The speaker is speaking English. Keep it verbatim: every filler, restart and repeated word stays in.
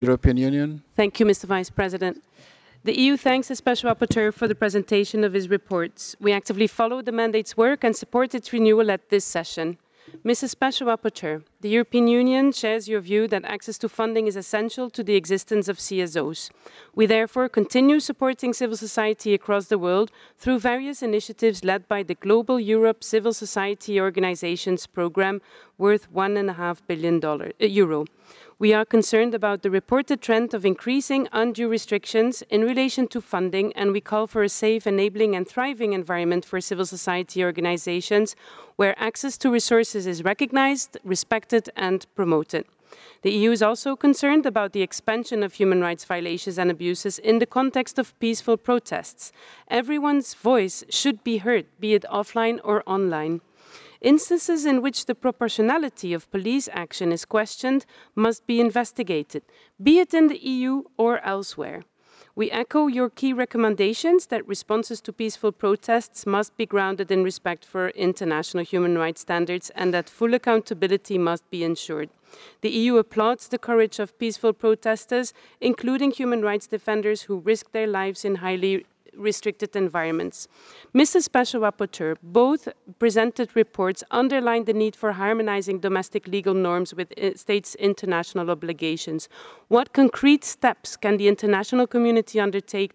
European Union. Thank you, Mister Vice President. The E U thanks the Special Rapporteur for the presentation of his reports. We actively follow the mandate's work and support its renewal at this session. Missus Special Rapporteur, the European Union shares your view that access to funding is essential to the existence of C S Os. We therefore continue supporting civil society across the world through various initiatives led by the Global Europe Civil Society Organizations programme worth one point five billion euro. We are concerned about the reported trend of increasing undue restrictions in relation to funding, and we call for a safe, enabling and thriving environment for civil society organizations where access to resources is recognized, respected and promoted. The E U is also concerned about the expansion of human rights violations and abuses in the context of peaceful protests. Everyone's voice should be heard, be it offline or online. Instances in which the proportionality of police action is questioned must be investigated, be it in the E U or elsewhere. We echo your key recommendations that responses to peaceful protests must be grounded in respect for international human rights standards and that full accountability must be ensured. The E U applauds the courage of peaceful protesters, including human rights defenders who risk their lives in highly restricted environments. Mister Special Rapporteur, both presented reports underline the need for harmonizing domestic legal norms with states' international obligations. What concrete steps can the international community undertake